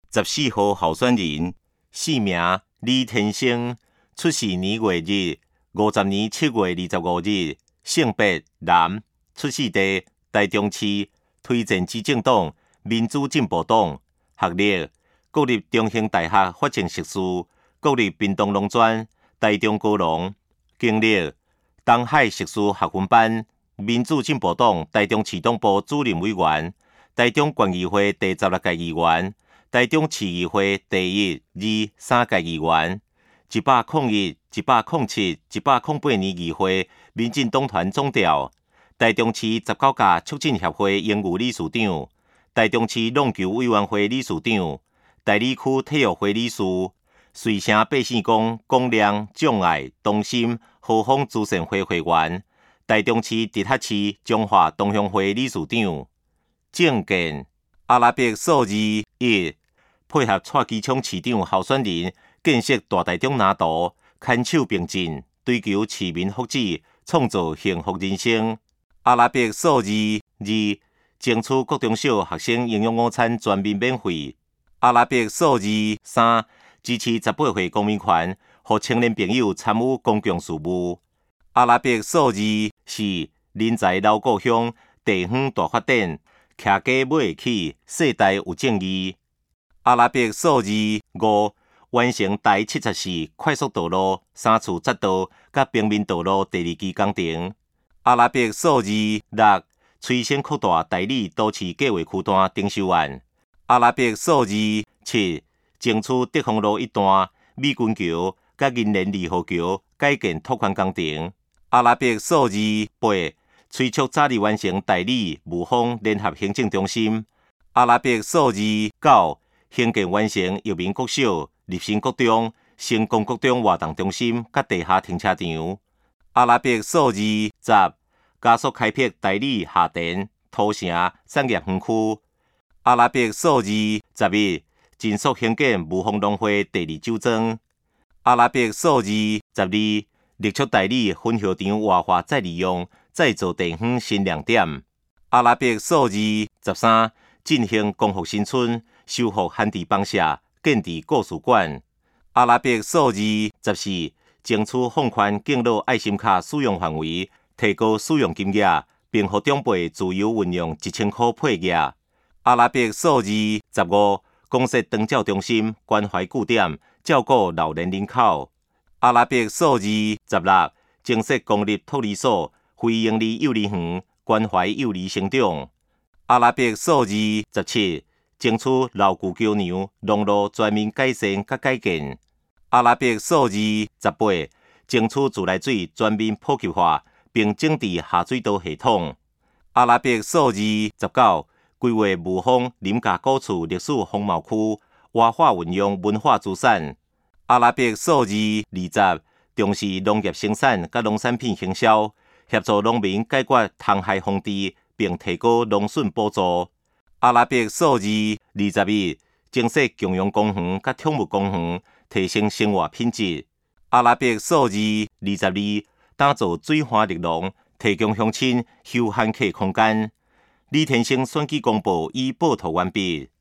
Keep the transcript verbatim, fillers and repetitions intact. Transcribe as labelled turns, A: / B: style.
A: 十四号候选人，姓名李天生，出世年月日五十年七月二十五日，性别男，出世地台中市，推荐之政党民主进步党，学历国立中兴大学法政硕士，国立屏东农专，台中高农，经历东海硕士学分班，民主进步党台中市党部主任委员，台中县议会第十六届议员。台中市议会第一、二、三届议员，一百零一、一百零七、一百零八年议会民进党团总调，台中市十九届促进协会荣誉理事长，台中市浪球委员会理事长，台里区体育会理事，穗城百姓宫公亮障碍中心和风慈善会会员，台中市直辖市中华同乡会理事长。政见阿拉伯数字一。配合蔡其昌市长候选人建设大台中蓝图，牵手并进，追求市民福祉，创造幸福人生。阿拉伯数字二，争取国中小学生营养午餐全面免费。阿拉伯数字三，支持十八岁公民权，予青年朋友参与公共事务。阿拉伯数字四，人才老故乡，地方大发展，徛家买得起，世代有正义。阿拉伯数字五，完成台七十四快速道路、三次匝道甲平面道路第二期工程。阿拉伯数字六，催生扩大台里都市计划区段征收案。阿拉伯数字七，争取德丰路一段、美军桥甲银联二号桥改建拓宽工程。阿拉伯数字八，催促早日完成台里雾峰联合行政中心。阿拉伯数字九，兴建完成药民国小、立新国中、成功国中活动中心甲地下停车场。阿拉伯数字十，加速开辟台里下田、土城产业园区。阿拉伯数字十一，尽速兴建雾峰农会第二酒庄。阿拉伯数字十二，力促台里分校场活化再利用，再造地方新亮点。阿拉伯数字十三，进行光复新村。修复旱地房舍，建置故事馆。阿拉伯数字十四，争取放宽敬老爱心卡使用范围，提高使用金额，并予长辈自由运用一千块配额。阿拉伯数字十五，公设长照中心、关怀据点，照顾老年人口。阿拉伯数字十六，增设公立托儿所、非营利幼儿园，关怀幼儿成长。阿拉伯数字十七，争取老旧桥梁、农路全面改善甲改建。阿拉伯数字十八，争取自来水全面普及化，并整治下水道系统。阿拉伯数字十九，规划雾峰林家古厝历史风貌区，活化运用文化资产。阿拉伯数字二十，重视农业生产甲农产品行销，协助农民解决虫害防治，并提高农损补助。阿拉伯数字二十一，增设共用公园甲宠物公园，提升生活品质。阿拉伯数字二十二，打造水花绿廊，提供乡亲休闲客空间。李天生选举公报已报道完毕。